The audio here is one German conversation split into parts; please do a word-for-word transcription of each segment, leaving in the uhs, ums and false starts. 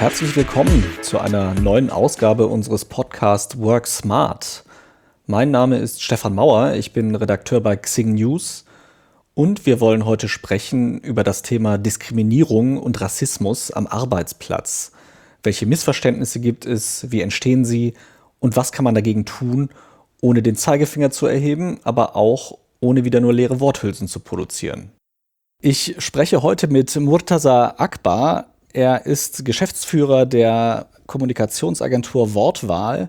Herzlich willkommen zu einer neuen Ausgabe unseres Podcasts Work Smart. Mein Name ist Stefan Mauer, ich bin Redakteur bei Xing News und wir wollen heute sprechen über das Thema Diskriminierung und Rassismus am Arbeitsplatz. Welche Missverständnisse gibt es, wie entstehen sie und was kann man dagegen tun, ohne den Zeigefinger zu erheben, aber auch ohne wieder nur leere Worthülsen zu produzieren. Ich spreche heute mit Murtaza Akbar. Er ist Geschäftsführer der Kommunikationsagentur Wortwahl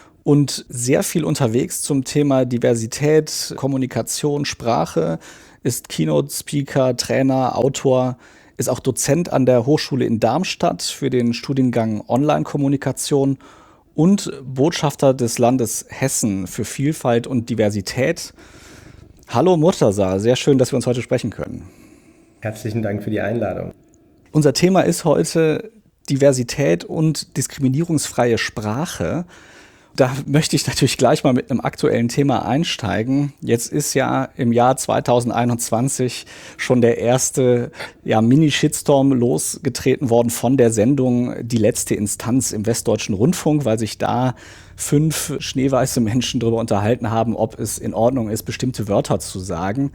und sehr viel unterwegs zum Thema Diversität, Kommunikation, Sprache, ist Keynote-Speaker, Trainer, Autor, ist auch Dozent an der Hochschule in Darmstadt für den Studiengang Online-Kommunikation und Botschafter des Landes Hessen für Vielfalt und Diversität. Hallo Murtaza, sehr schön, dass wir uns heute sprechen können. Herzlichen Dank für die Einladung. Unser Thema ist heute Diversität und diskriminierungsfreie Sprache. Da möchte ich natürlich gleich mal mit einem aktuellen Thema einsteigen. Jetzt ist ja im Jahr zweitausendeinundzwanzig schon der erste ja, Mini-Shitstorm losgetreten worden von der Sendung Die letzte Instanz im Westdeutschen Rundfunk, weil sich da fünf schneeweiße Menschen darüber unterhalten haben, ob es in Ordnung ist, bestimmte Wörter zu sagen.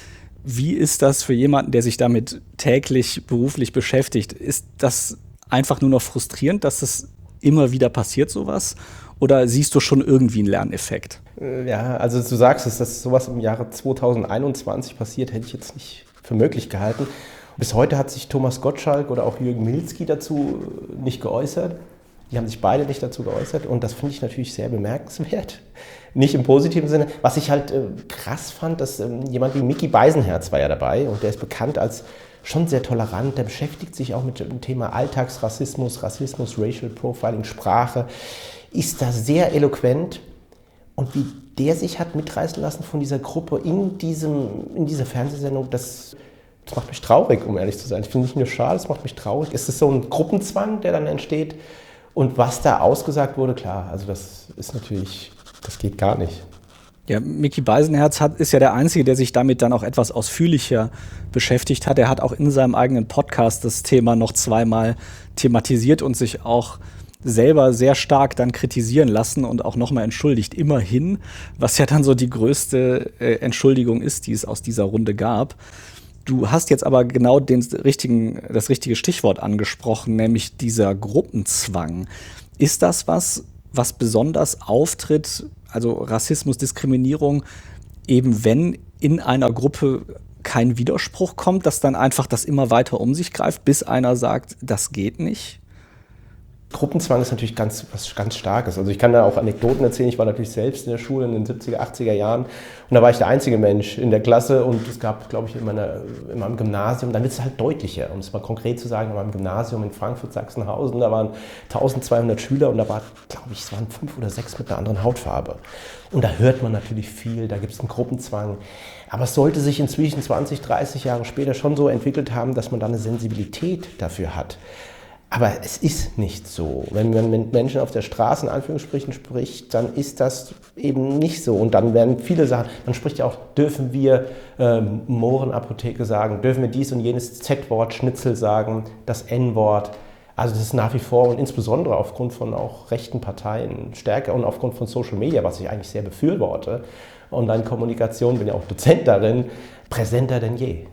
Wie ist das für jemanden, der sich damit täglich beruflich beschäftigt? Ist das einfach nur noch frustrierend, dass es immer wieder passiert, sowas? Oder siehst du schon irgendwie einen Lerneffekt? Ja, also du sagst es, dass sowas im Jahre zweitausendeinundzwanzig passiert, hätte ich jetzt nicht für möglich gehalten. Bis heute hat sich Thomas Gottschalk oder auch Jürgen Milzki dazu nicht geäußert. Die haben sich beide nicht dazu geäußert und das finde ich natürlich sehr bemerkenswert. Nicht im positiven Sinne. Was ich halt äh, krass fand, dass ähm, jemand wie Micky Beisenherz war ja dabei und der ist bekannt als schon sehr tolerant. Der beschäftigt sich auch mit dem Thema Alltagsrassismus, Rassismus, Racial Profiling, Sprache, ist da sehr eloquent und wie der sich hat mitreißen lassen von dieser Gruppe in, diesem, in dieser Fernsehsendung, das, das macht mich traurig, um ehrlich zu sein. Ich finde nicht nur schade, es macht mich traurig. Es ist so ein Gruppenzwang, der dann entsteht. Und was da ausgesagt wurde, klar, also das ist natürlich, das geht gar nicht. Ja, Micky Beisenherz hat, ist ja der Einzige, der sich damit dann auch etwas ausführlicher beschäftigt hat. Er hat auch in seinem eigenen Podcast das Thema noch zweimal thematisiert und sich auch selber sehr stark dann kritisieren lassen und auch nochmal entschuldigt, immerhin, was ja dann so die größte äh, Entschuldigung ist, die es aus dieser Runde gab. Du hast jetzt aber genau den richtigen, das richtige Stichwort angesprochen, nämlich dieser Gruppenzwang. Ist das was, was besonders auftritt, also Rassismus, Diskriminierung, eben wenn in einer Gruppe kein Widerspruch kommt, dass dann einfach das immer weiter um sich greift, bis einer sagt, das geht nicht? Gruppenzwang ist natürlich ganz, was ganz Starkes. Also ich kann da auch Anekdoten erzählen. Ich war natürlich selbst in der Schule in den siebziger, achtziger Jahren und da war ich der einzige Mensch in der Klasse und es gab, glaube ich, in, meiner, in meinem Gymnasium, dann wird es halt deutlicher, um es mal konkret zu sagen, in meinem Gymnasium in Frankfurt-Sachsenhausen, da waren eintausendzweihundert Schüler und da war, glaube ich, es waren fünf oder sechs mit einer anderen Hautfarbe. Und da hört man natürlich viel, da gibt es einen Gruppenzwang. Aber es sollte sich inzwischen zwanzig, dreißig Jahre später schon so entwickelt haben, dass man da eine Sensibilität dafür hat. Aber es ist nicht so. Wenn man mit Menschen auf der Straße in Anführungsstrichen spricht, dann ist das eben nicht so. Und dann werden viele Sachen, man spricht ja auch, dürfen wir ähm, Mohrenapotheke sagen, dürfen wir dies und jenes Z-Wort, Schnitzel sagen, das N-Wort. Also das ist nach wie vor und insbesondere aufgrund von auch rechten Parteien stärker und aufgrund von Social Media, was ich eigentlich sehr befürworte, Online-Kommunikation, bin ja auch Dozent darin, präsenter denn je.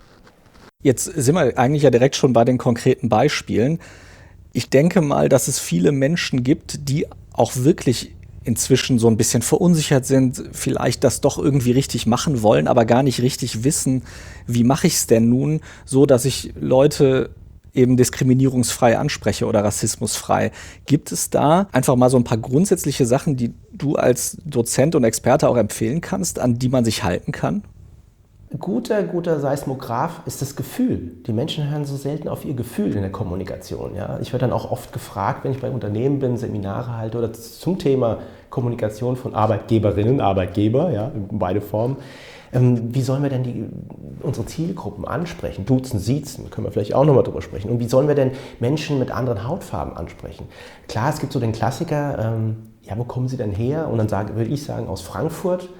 Jetzt sind wir eigentlich ja direkt schon bei den konkreten Beispielen. Ich denke mal, dass es viele Menschen gibt, die auch wirklich inzwischen so ein bisschen verunsichert sind, vielleicht das doch irgendwie richtig machen wollen, aber gar nicht richtig wissen, wie mache ich es denn nun, so dass ich Leute eben diskriminierungsfrei anspreche oder rassismusfrei. Gibt es da einfach mal so ein paar grundsätzliche Sachen, die du als Dozent und Experte auch empfehlen kannst, an die man sich halten kann? Guter, guter Seismograph ist das Gefühl. Die Menschen hören so selten auf ihr Gefühl in der Kommunikation. Ja? Ich werde dann auch oft gefragt, wenn ich bei Unternehmen bin, Seminare halte oder zum Thema Kommunikation von Arbeitgeberinnen, Arbeitgeber, ja, in beide Formen. Ähm, wie sollen wir denn die, unsere Zielgruppen ansprechen? Duzen, siezen, können wir vielleicht auch nochmal drüber sprechen. Und wie sollen wir denn Menschen mit anderen Hautfarben ansprechen? Klar, es gibt so den Klassiker, ähm, ja, wo kommen Sie denn her? Und dann sage, würde ich sagen, aus Frankfurt.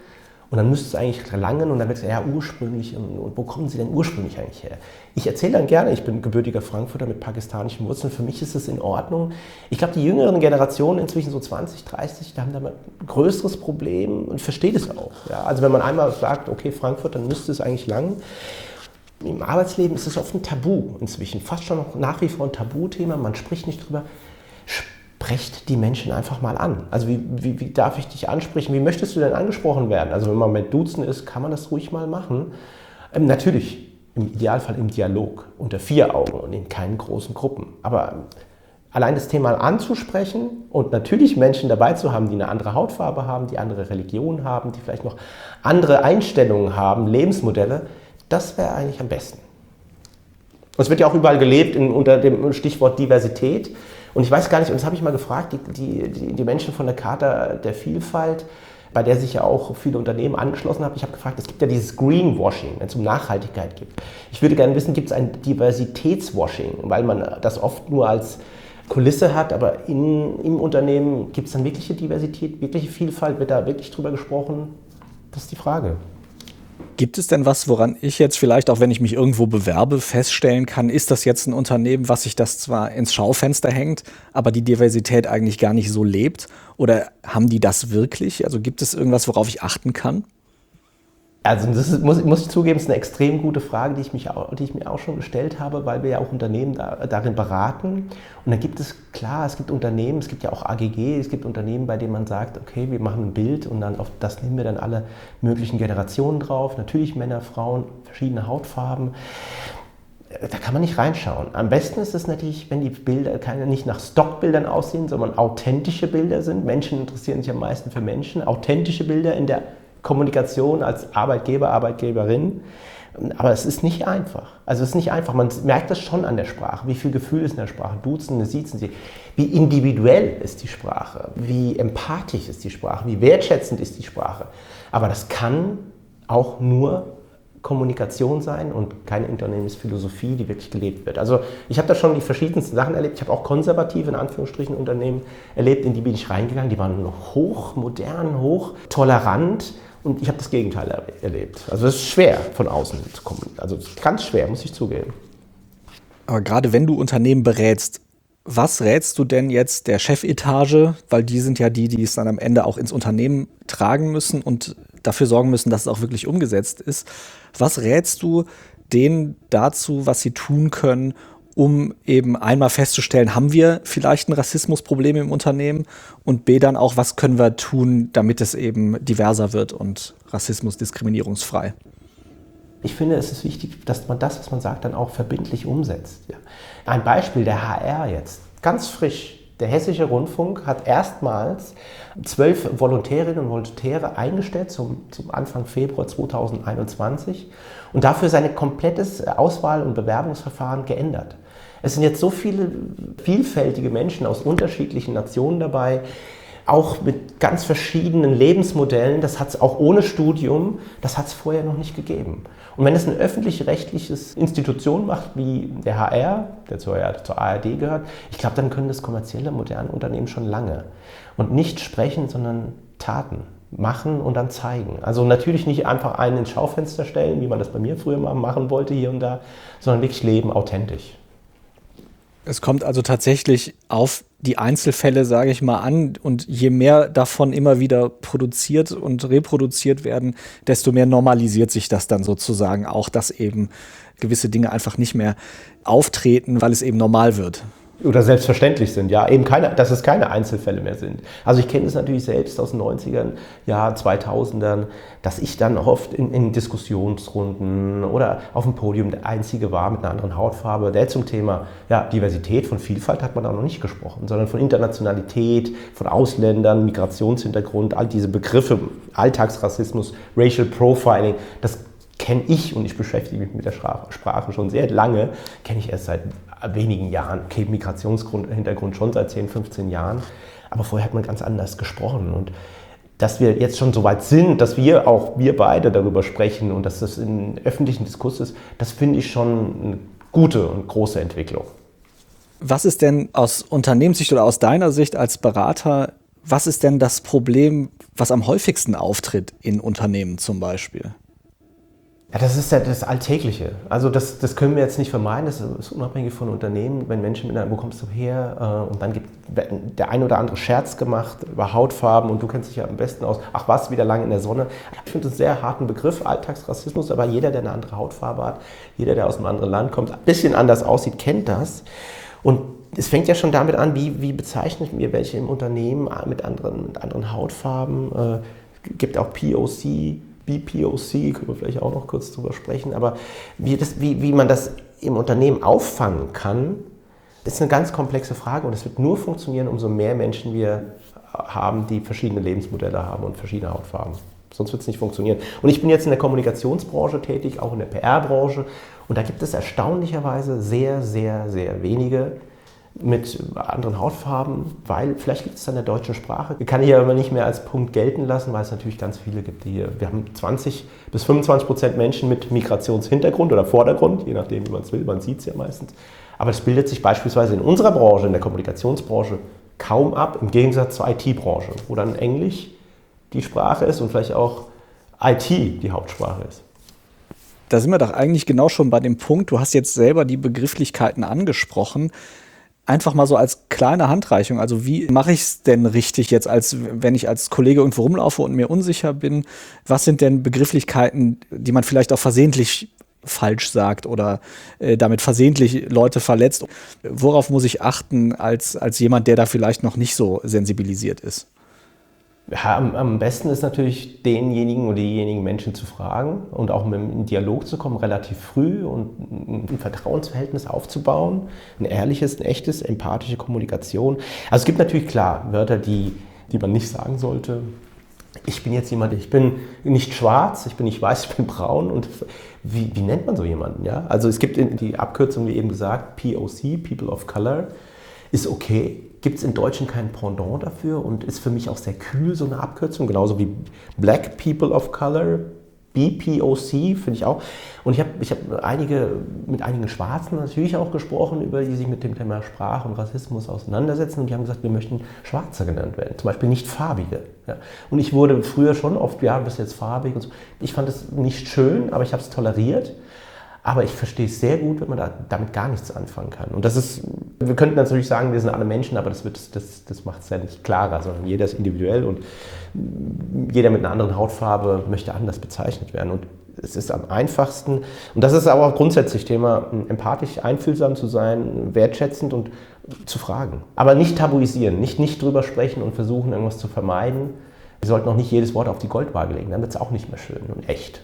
Und dann müsste es eigentlich langen und dann wird es ja ursprünglich, und wo kommen Sie denn ursprünglich eigentlich her? Ich erzähle dann gerne, ich bin gebürtiger Frankfurter mit pakistanischen Wurzeln, für mich ist es in Ordnung. Ich glaube, die jüngeren Generationen, inzwischen so zwanzig, dreißig, die haben da ein größeres Problem und versteht es auch. Ja, also wenn man einmal sagt, okay, Frankfurt, dann müsste es eigentlich lang. Im Arbeitsleben ist es oft ein Tabu inzwischen, fast schon noch nach wie vor ein Tabuthema, man spricht nicht drüber. Sprecht die Menschen einfach mal an. Also wie, wie, wie darf ich dich ansprechen? Wie möchtest du denn angesprochen werden? Also wenn man mit Duzen ist, kann man das ruhig mal machen. Ähm, natürlich, im Idealfall im Dialog, unter vier Augen und in keinen großen Gruppen. Aber ähm, allein das Thema anzusprechen und natürlich Menschen dabei zu haben, die eine andere Hautfarbe haben, die andere Religion haben, die vielleicht noch andere Einstellungen haben, Lebensmodelle, das wäre eigentlich am besten. Und es wird ja auch überall gelebt in, unter dem Stichwort Diversität. Und ich weiß gar nicht, und das habe ich mal gefragt, die, die, die, die Menschen von der Charta der Vielfalt, bei der sich ja auch viele Unternehmen angeschlossen haben, ich habe gefragt, es gibt ja dieses Greenwashing, wenn es um Nachhaltigkeit geht. Ich würde gerne wissen, gibt es ein Diversitätswashing, weil man das oft nur als Kulisse hat, aber in, im Unternehmen gibt es dann wirkliche Diversität, wirkliche Vielfalt, wird da wirklich drüber gesprochen? Das ist die Frage. Gibt es denn was, woran ich jetzt vielleicht, auch wenn ich mich irgendwo bewerbe, feststellen kann, ist das jetzt ein Unternehmen, was sich das zwar ins Schaufenster hängt, aber die Diversität eigentlich gar nicht so lebt? Oder haben die das wirklich? Also gibt es irgendwas, worauf ich achten kann? Also das ist, muss, muss ich zugeben, ist eine extrem gute Frage, die ich, mich auch, die ich mir auch schon gestellt habe, weil wir ja auch Unternehmen da, darin beraten. Und dann gibt es, klar, es gibt Unternehmen, es gibt ja auch A G G, es gibt Unternehmen, bei denen man sagt, okay, wir machen ein Bild und dann auf das nehmen wir dann alle möglichen Generationen drauf. Natürlich Männer, Frauen, verschiedene Hautfarben. Da kann man nicht reinschauen. Am besten ist es natürlich, wenn die Bilder keine, nicht nach Stockbildern aussehen, sondern authentische Bilder sind. Menschen interessieren sich am meisten für Menschen. Authentische Bilder in der Kommunikation als Arbeitgeber, Arbeitgeberin. Aber es ist nicht einfach. Also es ist nicht einfach. Man merkt das schon an der Sprache. Wie viel Gefühl ist in der Sprache? Duzen, siezen Sie. Wie individuell ist die Sprache? Wie empathisch ist die Sprache? Wie wertschätzend ist die Sprache? Aber das kann auch nur Kommunikation sein und keine Unternehmensphilosophie, die wirklich gelebt wird. Also ich habe da schon die verschiedensten Sachen erlebt. Ich habe auch konservative, in Anführungsstrichen, Unternehmen erlebt, in die bin ich reingegangen. Die waren hoch modern, hoch tolerant. Und ich habe das Gegenteil erlebt. Also es ist schwer, von außen zu kommen. Also ganz schwer, muss ich zugeben. Aber gerade wenn du Unternehmen berätst, was rätst du denn jetzt der Chefetage? Weil die sind ja die, die es dann am Ende auch ins Unternehmen tragen müssen und dafür sorgen müssen, dass es auch wirklich umgesetzt ist. Was rätst du denen dazu, was sie tun können, um eben einmal festzustellen, haben wir vielleicht ein Rassismusproblem im Unternehmen und B dann auch, was können wir tun, damit es eben diverser wird und Rassismus diskriminierungsfrei? Ich finde, es ist wichtig, dass man das, was man sagt, dann auch verbindlich umsetzt. Ja. Ein Beispiel, der H R jetzt, ganz frisch. Der Hessische Rundfunk hat erstmals zwölf Volontärinnen und Volontäre eingestellt zum, zum Anfang Februar zweitausendeinundzwanzig und dafür sein komplettes Auswahl- und Bewerbungsverfahren geändert. Es sind jetzt so viele vielfältige Menschen aus unterschiedlichen Nationen dabei, auch mit ganz verschiedenen Lebensmodellen. Das hat es auch ohne Studium, das hat es vorher noch nicht gegeben. Und wenn es eine öffentlich-rechtliche Institution macht, wie der H R, der zur, ja, zur A R D gehört, ich glaube, dann können das kommerzielle, moderne Unternehmen schon lange. Und nicht sprechen, sondern Taten machen und dann zeigen. Also natürlich nicht einfach einen ins Schaufenster stellen, wie man das bei mir früher mal machen wollte hier und da, sondern wirklich leben, authentisch. Es kommt also tatsächlich auf die Einzelfälle, sage ich mal, an. Und je mehr davon immer wieder produziert und reproduziert werden, desto mehr normalisiert sich das dann sozusagen auch, dass eben gewisse Dinge einfach nicht mehr auftreten, weil es eben normal wird. Oder selbstverständlich sind, ja, eben keine, dass es keine Einzelfälle mehr sind. Also ich kenne es natürlich selbst aus den neunzigern, ja, zweitausendern, dass ich dann oft in, in Diskussionsrunden oder auf dem Podium der Einzige war mit einer anderen Hautfarbe, der zum Thema ja, Diversität, von Vielfalt hat man da noch nicht gesprochen, sondern von Internationalität, von Ausländern, Migrationshintergrund, all diese Begriffe, Alltagsrassismus, Racial Profiling, das kenne ich und ich beschäftige mich mit der Sprache schon sehr lange, kenne ich erst seit wenigen Jahren, okay, Migrationshintergrund schon seit zehn, fünfzehn Jahren, aber vorher hat man ganz anders gesprochen und dass wir jetzt schon so weit sind, dass wir auch, wir beide darüber sprechen und dass das im öffentlichen Diskurs ist, das finde ich schon eine gute und große Entwicklung. Was ist denn aus Unternehmenssicht oder aus deiner Sicht als Berater, Was ist denn das Problem, was am häufigsten auftritt in Unternehmen zum Beispiel? Ja, das ist ja das Alltägliche. Also das, das können wir jetzt nicht vermeiden, das ist unabhängig von Unternehmen. Wenn Menschen mit einer, wo kommst du her? Und dann gibt der ein oder andere Scherz gemacht über Hautfarben und du kennst dich ja am besten aus. Ach was, wieder lange in der Sonne. Ich finde das einen sehr harten Begriff, Alltagsrassismus, aber jeder, der eine andere Hautfarbe hat, jeder, der aus einem anderen Land kommt, ein bisschen anders aussieht, kennt das. Und es fängt ja schon damit an, wie, wie bezeichnen wir welche im Unternehmen mit anderen, mit anderen Hautfarben. Es äh, gibt auch P O C, B P O C, können wir vielleicht auch noch kurz drüber sprechen. Aber wie, das, wie, wie man das im Unternehmen auffangen kann, ist eine ganz komplexe Frage. Und es wird nur funktionieren, umso mehr Menschen wir haben, die verschiedene Lebensmodelle haben und verschiedene Hautfarben. Sonst wird es nicht funktionieren. Und ich bin jetzt in der Kommunikationsbranche tätig, auch in der P R-Branche. Und da gibt es erstaunlicherweise sehr, sehr, sehr wenige mit anderen Hautfarben, weil vielleicht gibt es da in der deutschen Sprache. Die kann ich aber nicht mehr als Punkt gelten lassen, weil es natürlich ganz viele gibt, die hier. Wir haben zwanzig bis fünfundzwanzig Prozent Menschen mit Migrationshintergrund oder Vordergrund, je nachdem, wie man es will, man sieht es ja meistens. Aber das bildet sich beispielsweise in unserer Branche, in der Kommunikationsbranche, kaum ab, im Gegensatz zur I T-Branche, wo dann Englisch die Sprache ist und vielleicht auch I T die Hauptsprache ist. Da sind wir doch eigentlich genau schon bei dem Punkt, du hast jetzt selber die Begrifflichkeiten angesprochen. Einfach mal so als kleine Handreichung, also wie mache ich es denn richtig jetzt, als wenn ich als Kollege irgendwo rumlaufe und mir unsicher bin? Was sind denn Begrifflichkeiten, die man vielleicht auch versehentlich falsch sagt oder äh, damit versehentlich Leute verletzt? Worauf muss ich achten als, als jemand, der da vielleicht noch nicht so sensibilisiert ist? Ja, am, am besten ist natürlich, denjenigen oder diejenigen Menschen zu fragen und auch mit in Dialog zu kommen, relativ früh und ein Vertrauensverhältnis aufzubauen. Ein ehrliches, ein echtes, empathische Kommunikation. Also es gibt natürlich klar Wörter, die, die man nicht sagen sollte. Ich bin jetzt jemand, ich bin nicht schwarz, ich bin nicht weiß, ich bin braun. Und wie, wie nennt man so jemanden? Ja? Also es gibt die Abkürzung, wie eben gesagt, P O C, People of Color, ist okay. Gibt es in Deutschen kein Pendant dafür und ist für mich auch sehr kühl, so eine Abkürzung, genauso wie Black People of Color, B P O C, finde ich auch. Und ich habe ich hab einige, mit einigen Schwarzen natürlich auch gesprochen, über die sich mit dem Thema Sprache und Rassismus auseinandersetzen und die haben gesagt, wir möchten Schwarze genannt werden, zum Beispiel nicht Farbige. Ja. Und ich wurde früher schon oft, ja, du bist jetzt farbig und so. Ich fand es nicht schön, aber ich habe es toleriert. Aber ich verstehe es sehr gut, wenn man da, damit gar nichts anfangen kann. Und das ist, wir könnten natürlich sagen, wir sind alle Menschen, aber das, wird, das, das macht es ja nicht klarer, sondern jeder ist individuell und jeder mit einer anderen Hautfarbe möchte anders bezeichnet werden. Und es ist am einfachsten, und das ist aber auch grundsätzlich Thema, empathisch, einfühlsam zu sein, wertschätzend und zu fragen. Aber nicht tabuisieren, nicht, nicht drüber sprechen und versuchen, irgendwas zu vermeiden. Wir sollten auch nicht jedes Wort auf die Goldwaage legen, dann wird es auch nicht mehr schön und echt.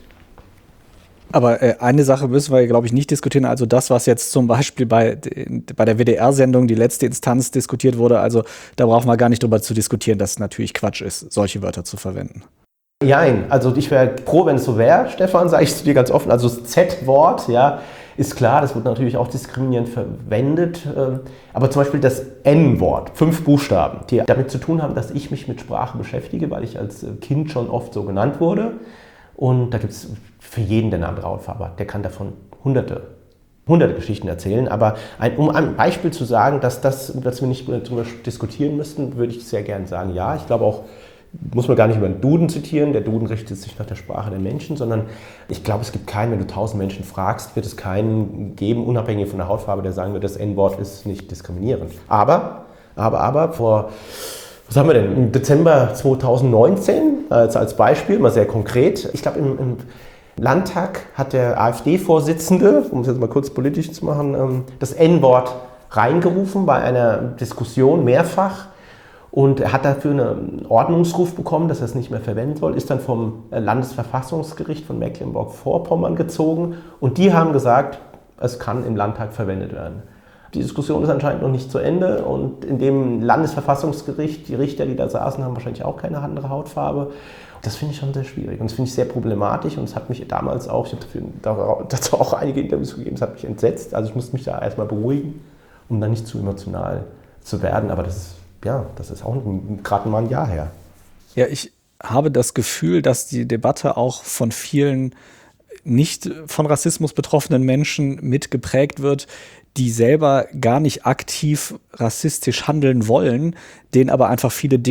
Aber äh, eine Sache müssen wir, glaube ich, nicht diskutieren. Also das, was jetzt zum Beispiel bei, bei der W D R-Sendung, die letzte Instanz, diskutiert wurde, also da brauchen wir gar nicht drüber zu diskutieren, dass es natürlich Quatsch ist, solche Wörter zu verwenden. Nein, also ich wäre froh, wenn es so wäre, Stefan, sage ich zu dir ganz offen. Also das Z-Wort, ja, ist klar, das wird natürlich auch diskriminierend verwendet. Aber zum Beispiel das N-Wort, fünf Buchstaben, die damit zu tun haben, dass ich mich mit Sprache beschäftige, weil ich als Kind schon oft so genannt wurde. Und da gibt es für jeden, der eine andere Hautfarbe hat, der kann davon hunderte, hunderte Geschichten erzählen. Aber ein, um ein Beispiel zu sagen, dass, das, dass wir nicht darüber diskutieren müssten, würde ich sehr gerne sagen, ja. Ich glaube auch, muss man gar nicht über den Duden zitieren, der Duden richtet sich nach der Sprache der Menschen, sondern ich glaube, es gibt keinen, wenn du tausend Menschen fragst, wird es keinen geben, unabhängig von der Hautfarbe, der sagen wird, das N-Wort ist nicht diskriminierend. Aber, aber, aber, vor... Was haben wir denn? Im Dezember zweitausendneunzehn, als, als Beispiel, mal sehr konkret. Ich glaube, im, im Landtag hat der AfD-Vorsitzende, um es jetzt mal kurz politisch zu machen, das N-Wort reingerufen bei einer Diskussion mehrfach. Und er hat dafür einen Ordnungsruf bekommen, dass er es nicht mehr verwenden soll, ist dann vom Landesverfassungsgericht von Mecklenburg-Vorpommern gezogen. Und die haben gesagt, es kann im Landtag verwendet werden. Die Diskussion ist anscheinend noch nicht zu Ende und in dem Landesverfassungsgericht, die Richter, die da saßen, haben wahrscheinlich auch keine andere Hautfarbe. Das finde ich schon sehr schwierig und das finde ich sehr problematisch und es hat mich damals auch, ich habe dazu auch einige Interviews gegeben, es hat mich entsetzt. Also ich musste mich da erstmal beruhigen, um dann nicht zu emotional zu werden, aber das ist, ja, das ist auch gerade mal ein Jahr her. Ja, ich habe das Gefühl, dass die Debatte auch von vielen nicht von Rassismus betroffenen Menschen mitgeprägt wird, die selber gar nicht aktiv rassistisch handeln wollen, denen aber einfach viele Dinge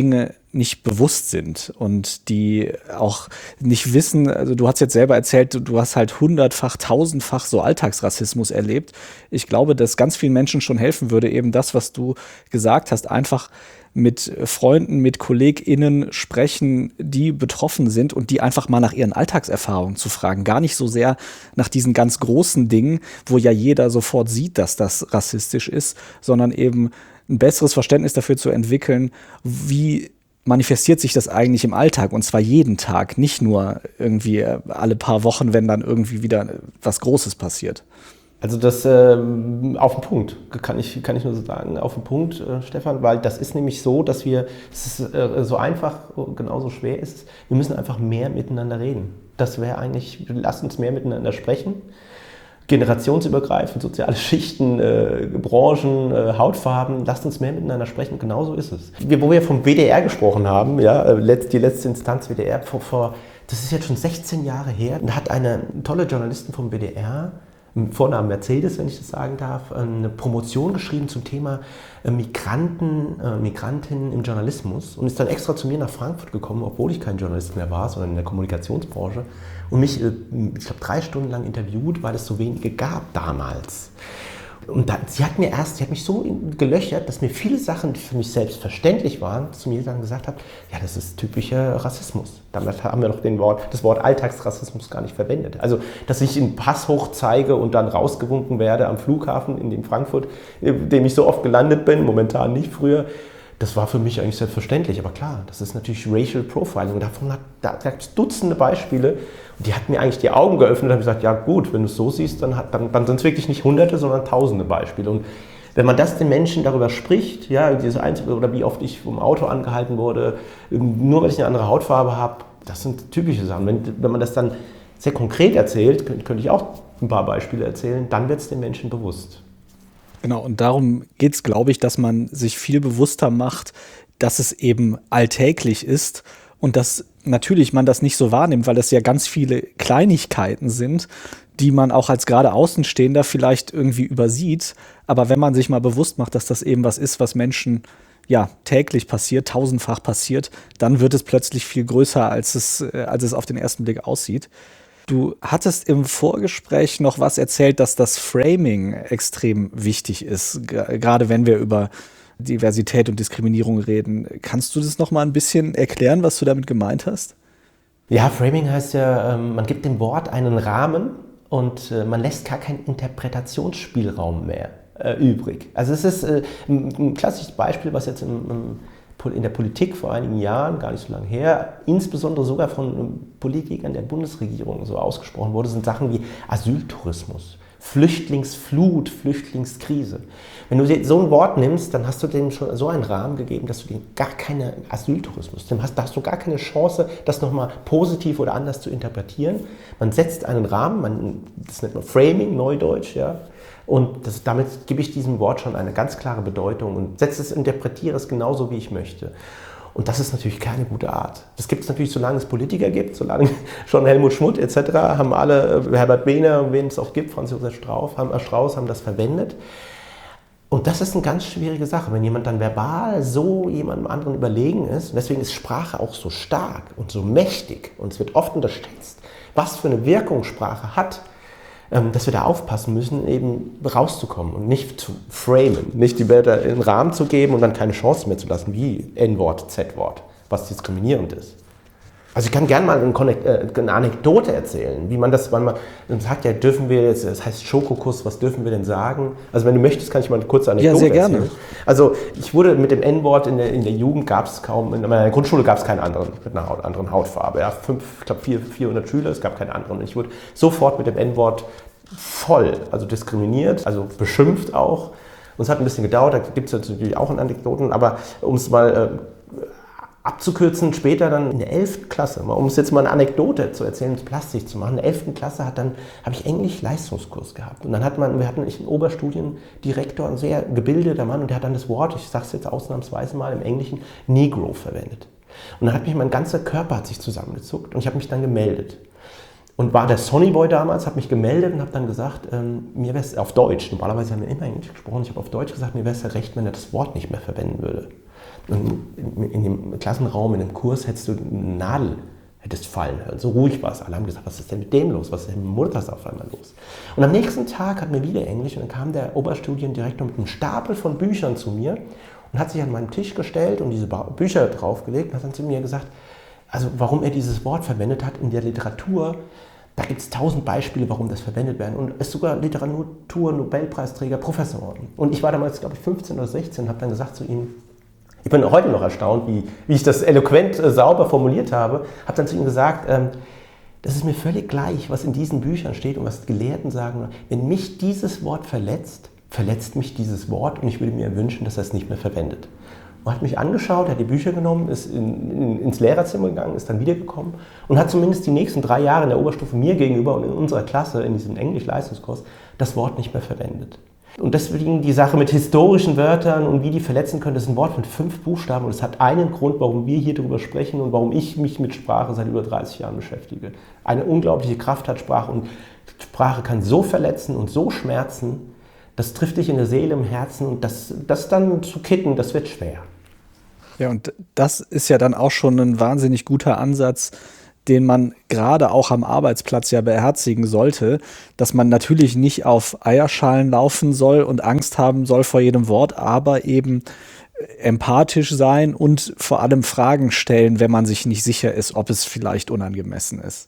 nicht bewusst sind und die auch nicht wissen, also du hast jetzt selber erzählt, du hast halt hundertfach, tausendfach so Alltagsrassismus erlebt. Ich glaube, dass ganz vielen Menschen schon helfen würde, eben das, was du gesagt hast, einfach mit Freunden, mit KollegInnen sprechen, die betroffen sind und die einfach mal nach ihren Alltagserfahrungen zu fragen. Gar nicht so sehr nach diesen ganz großen Dingen, wo ja jeder sofort sieht, dass das rassistisch ist, sondern eben ein besseres Verständnis dafür zu entwickeln, wie manifestiert sich das eigentlich im Alltag und zwar jeden Tag, nicht nur irgendwie alle paar Wochen, wenn dann irgendwie wieder was Großes passiert. Also das äh, auf den Punkt, kann ich, kann ich nur so sagen, auf den Punkt, äh, Stefan, weil das ist nämlich so, dass wir, es ist äh, so einfach, genauso schwer ist es, wir müssen einfach mehr miteinander reden. Das wäre eigentlich, lasst uns mehr miteinander sprechen, generationsübergreifend, soziale Schichten, äh, Branchen, äh, Hautfarben, lasst uns mehr miteinander sprechen, genauso ist es. Wir, wo wir vom W D R gesprochen haben, ja, die letzte Instanz W D R, vor, vor, das ist jetzt schon sechzehn Jahre her, da hat eine tolle Journalistin vom W D R, im Vornamen Mercedes, wenn ich das sagen darf, eine Promotion geschrieben zum Thema Migranten, äh, Migrantinnen im Journalismus und ist dann extra zu mir nach Frankfurt gekommen, obwohl ich kein Journalist mehr war, sondern in der Kommunikationsbranche und mich, ich glaube, drei Stunden lang interviewt, weil es so wenige gab damals. Und da, sie hat mir erst, sie hat mich so gelöchert, dass mir viele Sachen, die für mich selbstverständlich waren, zu mir dann gesagt hat, ja, das ist typischer Rassismus. Damit haben wir noch den Wort, das Wort Alltagsrassismus gar nicht verwendet. Also, dass ich einen Pass hochzeige und dann rausgewunken werde am Flughafen in dem Frankfurt, in dem ich so oft gelandet bin, momentan nicht, früher, das war für mich eigentlich selbstverständlich. Aber klar, das ist natürlich Racial Profiling. Und davon hat, da gibt es Dutzende Beispiele. Und die hat mir eigentlich die Augen geöffnet und habe gesagt, ja gut, wenn du es so siehst, dann, hat, dann, dann sind es wirklich nicht Hunderte, sondern Tausende Beispiele. Und wenn man das den Menschen darüber spricht, ja, dieses Einzige, oder wie oft ich vom Auto angehalten wurde, nur weil ich eine andere Hautfarbe habe, das sind typische Sachen. Wenn, wenn man das dann sehr konkret erzählt, könnte, könnte ich auch ein paar Beispiele erzählen, dann wird es den Menschen bewusst. Genau, und darum geht es, glaube ich, dass man sich viel bewusster macht, dass es eben alltäglich ist und dass natürlich man das nicht so wahrnimmt, weil das ja ganz viele Kleinigkeiten sind, die man auch als gerade Außenstehender vielleicht irgendwie übersieht. Aber wenn man sich mal bewusst macht, dass das eben was ist, was Menschen ja täglich passiert, tausendfach passiert, dann wird es plötzlich viel größer, als es, als es auf den ersten Blick aussieht. Du hattest im Vorgespräch noch was erzählt, dass das Framing extrem wichtig ist, g- gerade wenn wir über Diversität und Diskriminierung reden. Kannst du das noch mal ein bisschen erklären, was du damit gemeint hast? Ja, Framing heißt ja, man gibt dem Wort einen Rahmen und man lässt gar keinen Interpretationsspielraum mehr äh, übrig. Also es ist äh, ein, ein klassisches Beispiel, was jetzt im, im in der Politik vor einigen Jahren, gar nicht so lange her, insbesondere sogar von Politikern der Bundesregierung so ausgesprochen wurde, sind Sachen wie Asyltourismus, Flüchtlingsflut, Flüchtlingskrise. Wenn du so ein Wort nimmst, dann hast du dem schon so einen Rahmen gegeben, dass du dem gar keine Asyltourismus, dem hast, da hast du gar keine Chance, das nochmal positiv oder anders zu interpretieren. Man setzt einen Rahmen, man, das nennt man Framing, Neudeutsch, ja. Und das, damit gebe ich diesem Wort schon eine ganz klare Bedeutung und setze es, interpretiere es genauso, wie ich möchte. Und das ist natürlich keine gute Art. Das gibt es natürlich, solange es Politiker gibt, solange schon Helmut Schmidt et cetera haben alle, Herbert Behner, wen es auch gibt, Franz Josef Strauß, haben, Strauß haben das verwendet. Und das ist eine ganz schwierige Sache, wenn jemand dann verbal so jemandem anderen überlegen ist. Und deswegen ist Sprache auch so stark und so mächtig. Und es wird oft unterschätzt, was für eine Wirkung Sprache hat, dass wir da aufpassen müssen, eben rauszukommen und nicht zu framen, nicht die Wörter in den Rahmen zu geben und dann keine Chance mehr zu lassen, wie En-Wort, Z-Wort, was diskriminierend ist. Also ich kann gerne mal eine Anekdote erzählen, wie man das, wenn man sagt, ja, dürfen wir jetzt, das heißt Schokokuss, was dürfen wir denn sagen? Also wenn du möchtest, kann ich mal eine kurze Anekdote erzählen. Ja, sehr gerne. Also ich wurde mit dem En-Wort in der, in der Jugend, gab es kaum, in meiner Grundschule gab es keinen anderen mit einer Haut, anderen Hautfarbe. Ja, fünf, ich glaube vierhundert Schüler, es gab keinen anderen. Und ich wurde sofort mit dem En-Wort voll, also diskriminiert, also beschimpft auch. Und es hat ein bisschen gedauert, da gibt es natürlich auch Anekdoten, aber um es mal äh, abzukürzen, später dann in der elften Klasse, um es jetzt mal eine Anekdote zu erzählen, um plastisch zu machen, in der elften Klasse hat dann, habe ich Englisch-Leistungskurs gehabt. Und dann hat man, wir hatten einen Oberstudiendirektor, ein sehr gebildeter Mann, und der hat dann das Wort, ich sage es jetzt ausnahmsweise mal im Englischen, Negro verwendet. Und dann hat mich mein ganzer Körper hat sich zusammengezuckt und ich habe mich dann gemeldet. Und war der Sonnyboy damals, habe mich gemeldet und habe dann gesagt, ähm, mir wäre es auf Deutsch, normalerweise haben wir immer Englisch gesprochen, ich habe auf Deutsch gesagt, mir wäre es ja recht, wenn er das Wort nicht mehr verwenden würde. Und in dem Klassenraum, in dem Kurs hättest du eine Nadel hättest fallen hören. So ruhig war es. Alle haben gesagt, was ist denn mit dem los? Was ist denn mit Mutters auf einmal los? Und am nächsten Tag hatten wir wieder Englisch und dann kam der Oberstudiendirektor mit einem Stapel von Büchern zu mir und hat sich an meinen Tisch gestellt und diese Bücher draufgelegt und hat dann zu mir gesagt, also warum er dieses Wort verwendet hat in der Literatur. Da gibt es tausend Beispiele, warum das verwendet werden. Und es ist sogar Literatur-Nobelpreisträger, Professoren. Und ich war damals, glaube ich, fünfzehn oder sechzehn und habe dann gesagt zu ihm, ich bin heute noch erstaunt, wie, wie ich das eloquent, äh, sauber formuliert habe, habe dann zu ihm gesagt, ähm, das ist mir völlig gleich, was in diesen Büchern steht und was Gelehrten sagen. Wenn mich dieses Wort verletzt, verletzt mich dieses Wort und ich würde mir wünschen, dass er es nicht mehr verwendet. Und hat mich angeschaut, hat die Bücher genommen, ist in, in, ins Lehrerzimmer gegangen, ist dann wiedergekommen und hat zumindest die nächsten drei Jahre in der Oberstufe mir gegenüber und in unserer Klasse, in diesem Englisch-Leistungskurs, das Wort nicht mehr verwendet. Und deswegen die Sache mit historischen Wörtern und wie die verletzen können, das ist ein Wort mit fünf Buchstaben und es hat einen Grund, warum wir hier drüber sprechen und warum ich mich mit Sprache seit über dreißig Jahren beschäftige. Eine unglaubliche Kraft hat Sprache und Sprache kann so verletzen und so schmerzen, das trifft dich in der Seele, im Herzen und das, das dann zu kitten, das wird schwer. Ja, und das ist ja dann auch schon ein wahnsinnig guter Ansatz, den man gerade auch am Arbeitsplatz ja beherzigen sollte, dass man natürlich nicht auf Eierschalen laufen soll und Angst haben soll vor jedem Wort, aber eben empathisch sein und vor allem Fragen stellen, wenn man sich nicht sicher ist, ob es vielleicht unangemessen ist.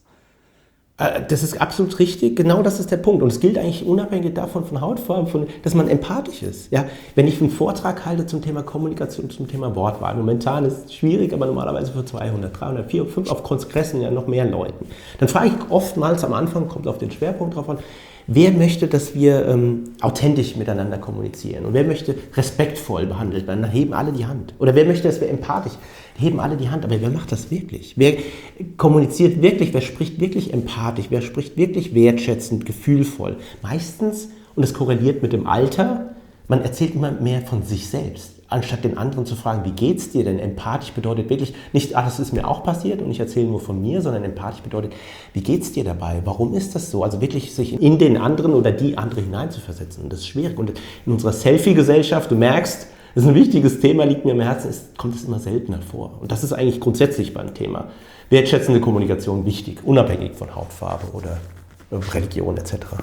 Das ist absolut richtig, genau das ist der Punkt. Und es gilt eigentlich unabhängig davon von Hautfarbe, von, dass man empathisch ist. Ja, wenn ich einen Vortrag halte zum Thema Kommunikation, zum Thema Wortwahl, momentan ist es schwierig, aber normalerweise für zweihundert, dreihundert, vierhundert, fünfhundert, auf Kongressen ja noch mehr Leuten. Dann frage ich oftmals am Anfang, kommt auf den Schwerpunkt drauf an, wer möchte, dass wir ähm, authentisch miteinander kommunizieren? Und wer möchte respektvoll behandelt werden? Dann heben alle die Hand. Oder wer möchte, dass wir empathisch heben alle die Hand. Aber wer macht das wirklich? Wer kommuniziert wirklich? Wer spricht wirklich empathisch? Wer spricht wirklich wertschätzend, gefühlvoll? Meistens, und das korreliert mit dem Alter, man erzählt immer mehr von sich selbst. Anstatt den anderen zu fragen, wie geht's dir denn? Empathisch bedeutet wirklich nicht, ah, das ist mir auch passiert und ich erzähle nur von mir, sondern empathisch bedeutet, wie geht's dir dabei? Warum ist das so? Also wirklich sich in den anderen oder die andere hineinzuversetzen. Und das ist schwierig. Und in unserer Selfie-Gesellschaft, du merkst, das ist ein wichtiges Thema, liegt mir am Herzen, ist, kommt es immer seltener vor. Und das ist eigentlich grundsätzlich beim Thema wertschätzende Kommunikation wichtig, unabhängig von Hautfarbe oder Religion et cetera.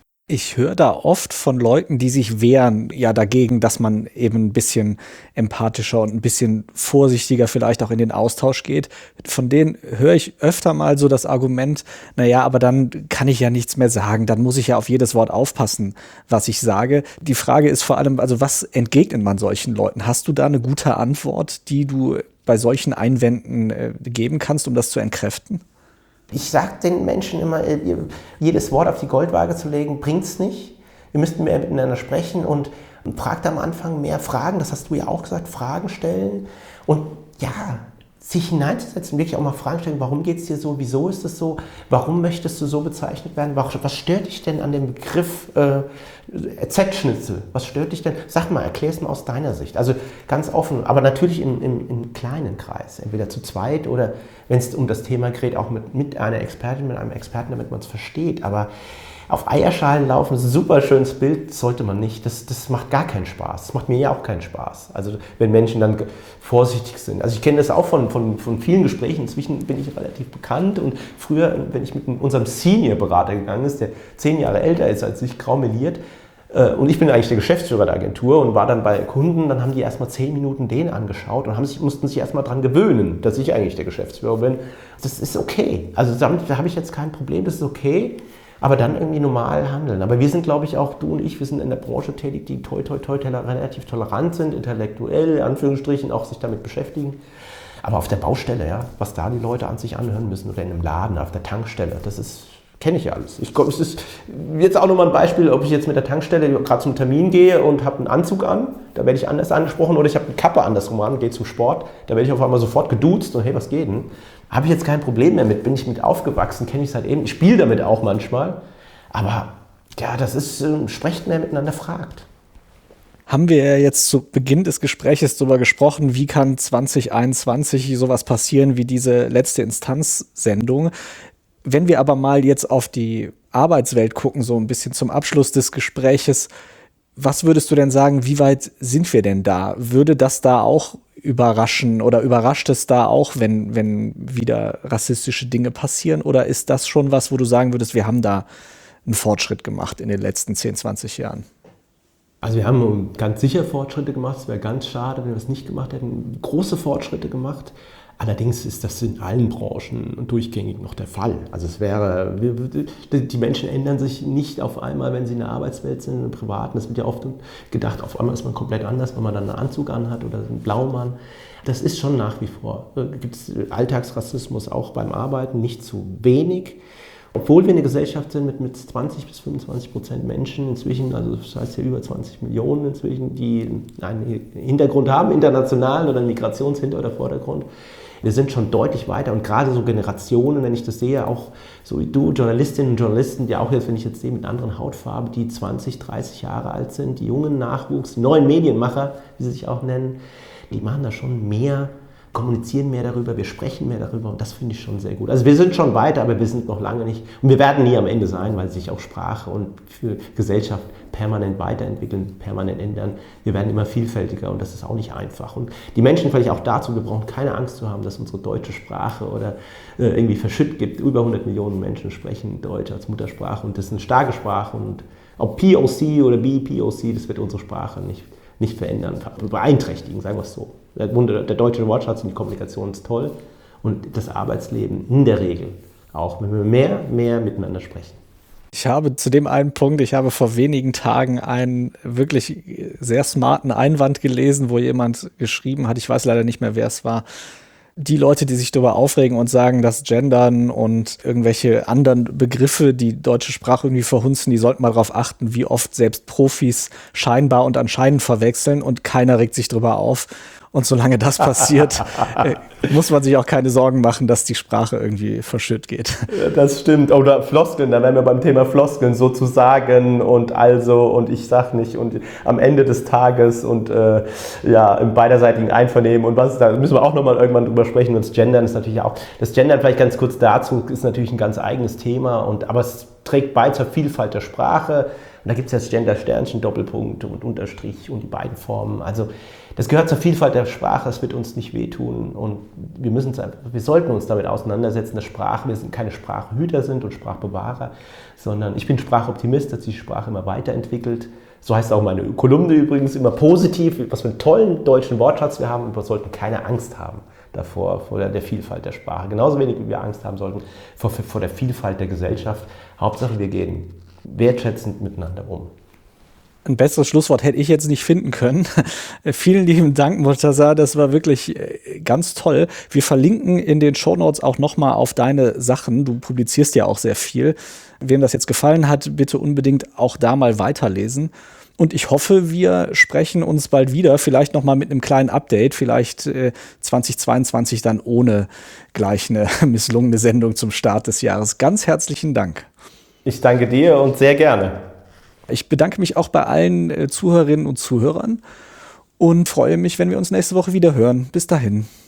Ich höre da oft von Leuten, die sich wehren, ja dagegen, dass man eben ein bisschen empathischer und ein bisschen vorsichtiger vielleicht auch in den Austausch geht. Von denen höre ich öfter mal so das Argument, naja, aber dann kann ich ja nichts mehr sagen, dann muss ich ja auf jedes Wort aufpassen, was ich sage. Die Frage ist vor allem, also was entgegnet man solchen Leuten? Hast du da eine gute Antwort, die du bei solchen Einwänden äh, geben kannst, um das zu entkräften? Ich sage den Menschen immer, jedes Wort auf die Goldwaage zu legen, bringt es nicht. Wir müssten mehr miteinander sprechen und fragt am Anfang mehr Fragen, das hast du ja auch gesagt, Fragen stellen und ja, sich hineinzusetzen, wirklich auch mal Fragen stellen, warum geht es dir so, wieso ist es so, warum möchtest du so bezeichnet werden, was stört dich denn an dem Begriff äh, Z-Schnitzel, was stört dich denn, sag mal, erklär es mal aus deiner Sicht, also ganz offen, aber natürlich in einem kleinen Kreis, entweder zu zweit oder wenn es um das Thema geht, auch mit, mit einer Expertin, mit einem Experten, damit man es versteht, aber auf Eierschalen laufen, das ist ein super schönes Bild, sollte man nicht. Das, das macht gar keinen Spaß. Das macht mir ja auch keinen Spaß. Also wenn Menschen dann vorsichtig sind. Also ich kenne das auch von, von, von vielen Gesprächen. Inzwischen bin ich relativ bekannt. Und früher, wenn ich mit unserem Senior-Berater gegangen ist, der zehn Jahre älter ist als ich, graumeliert, und ich bin eigentlich der Geschäftsführer der Agentur und war dann bei Kunden, dann haben die erstmal zehn Minuten den angeschaut und haben sich, mussten sich erstmal dran gewöhnen, dass ich eigentlich der Geschäftsführer bin. Das ist okay. Also damit da habe ich jetzt kein Problem, das ist okay. Aber dann irgendwie normal handeln. Aber wir sind, glaube ich, auch du und ich, wir sind in der Branche tätig, die toi, toi, toi, relativ tolerant sind, intellektuell, in Anführungsstrichen, auch sich damit beschäftigen. Aber auf der Baustelle, ja, was da die Leute an sich anhören müssen oder in einem Laden, auf der Tankstelle, das ist, kenne ich ja alles. Ich, es ist jetzt auch nochmal ein Beispiel, ob ich jetzt mit der Tankstelle gerade zum Termin gehe und habe einen Anzug an, da werde ich anders angesprochen, oder ich habe eine Kappe andersrum an, gehe zum Sport, da werde ich auf einmal sofort geduzt und hey, was geht denn? Habe ich jetzt kein Problem mehr mit, bin ich mit aufgewachsen, kenne ich seit eben, ich spiele damit auch manchmal, aber ja, das ist, äh, sprecht mehr miteinander, fragt. Haben wir ja jetzt zu Beginn des Gespräches darüber gesprochen, wie kann zwanzig einundzwanzig sowas passieren wie diese letzte Instanz-Sendung. Wenn wir aber mal jetzt auf die Arbeitswelt gucken, so ein bisschen zum Abschluss des Gespräches, Was würdest du denn sagen, wie weit sind wir denn da? Würde das da auch überraschen oder überrascht es da auch, wenn, wenn wieder rassistische Dinge passieren? Oder ist das schon was, wo du sagen würdest, wir haben da einen Fortschritt gemacht in den letzten zehn, zwanzig Jahren? Also wir haben ganz sicher Fortschritte gemacht. Es wäre ganz schade, wenn wir das nicht gemacht hätten. Große Fortschritte gemacht. Allerdings ist das in allen Branchen durchgängig noch der Fall. Also es wäre, die Menschen ändern sich nicht auf einmal, wenn sie in der Arbeitswelt sind, im Privaten. Es wird ja oft gedacht, auf einmal ist man komplett anders, wenn man dann einen Anzug anhat oder einen Blaumann. Das ist schon nach wie vor. Da gibt es Alltagsrassismus auch beim Arbeiten, nicht zu wenig. Obwohl wir eine Gesellschaft sind mit, mit zwanzig bis fünfundzwanzig Prozent Menschen inzwischen, also das heißt ja über zwanzig Millionen inzwischen, die einen Hintergrund haben, internationalen oder einen Migrationshinter- oder Vordergrund. Wir sind schon deutlich weiter und gerade so Generationen, wenn ich das sehe, auch so wie du, Journalistinnen und Journalisten, die auch jetzt, wenn ich jetzt sehe, mit einer anderen Hautfarbe, die zwanzig, dreißig Jahre alt sind, die jungen Nachwuchs, die neuen Medienmacher, wie sie sich auch nennen, die machen da schon mehr, kommunizieren mehr darüber, wir sprechen mehr darüber und das finde ich schon sehr gut. Also wir sind schon weiter, aber wir sind noch lange nicht und wir werden nie am Ende sein, weil sich auch Sprache und für Gesellschaft permanent weiterentwickeln, permanent ändern. Wir werden immer vielfältiger und das ist auch nicht einfach. Und die Menschen vielleicht auch dazu, wir brauchen keine Angst zu haben, dass unsere deutsche Sprache oder äh, irgendwie verschütt gibt. Über hundert Millionen Menschen sprechen Deutsch als Muttersprache und das ist eine starke Sprache und ob P O C oder B P O C, das wird unsere Sprache nicht, nicht verändern, beeinträchtigen, sagen wir es so. Der, der deutsche Wortschatz und die Kommunikation ist toll und das Arbeitsleben in der Regel auch, wenn wir mehr, mehr miteinander sprechen. Ich habe zu dem einen Punkt, ich habe vor wenigen Tagen einen wirklich sehr smarten Einwand gelesen, wo jemand geschrieben hat, ich weiß leider nicht mehr, wer es war, die Leute, die sich darüber aufregen und sagen, dass Gendern und irgendwelche anderen Begriffe die deutsche Sprache irgendwie verhunzen, die sollten mal darauf achten, wie oft selbst Profis scheinbar und anscheinend verwechseln und keiner regt sich drüber auf. Und solange das passiert, äh, muss man sich auch keine Sorgen machen, dass die Sprache irgendwie verschütt geht. Das stimmt. Oder Floskeln, da wären wir beim Thema Floskeln, sozusagen und also und ich sag nicht und am Ende des Tages und äh, ja, im beiderseitigen Einvernehmen und was da müssen wir auch nochmal irgendwann drüber sprechen. Und das Gendern ist natürlich auch, das Gendern vielleicht ganz kurz dazu, ist natürlich ein ganz eigenes Thema, und aber es trägt bei zur Vielfalt der Sprache. Und da gibt es jetzt Gender, Sternchen, Doppelpunkt und Unterstrich und die beiden Formen. Also das gehört zur Vielfalt der Sprache, das wird uns nicht wehtun. Und wir, müssen es, wir sollten uns damit auseinandersetzen, dass Sprache, wir sind keine Sprachhüter sind und Sprachbewahrer, sondern ich bin Sprachoptimist, dass die Sprache immer weiterentwickelt. So heißt auch meine Kolumne übrigens, immer positiv, was für einen tollen deutschen Wortschatz wir haben, und wir sollten keine Angst haben davor, vor der, der Vielfalt der Sprache. Genauso wenig wie wir Angst haben sollten vor, vor der Vielfalt der Gesellschaft. Hauptsache, wir gehen wertschätzend miteinander um. Ein besseres Schlusswort hätte ich jetzt nicht finden können. Vielen lieben Dank, Murtaza. Das war wirklich ganz toll. Wir verlinken in den Shownotes auch nochmal auf deine Sachen. Du publizierst ja auch sehr viel. Wem das jetzt gefallen hat, bitte unbedingt auch da mal weiterlesen. Und ich hoffe, wir sprechen uns bald wieder, vielleicht nochmal mit einem kleinen Update, vielleicht äh, zweitausendzweiundzwanzig dann ohne gleich eine misslungene Sendung zum Start des Jahres. Ganz herzlichen Dank. Ich danke dir und sehr gerne. Ich bedanke mich auch bei allen äh, Zuhörerinnen und Zuhörern und freue mich, wenn wir uns nächste Woche wieder hören. Bis dahin.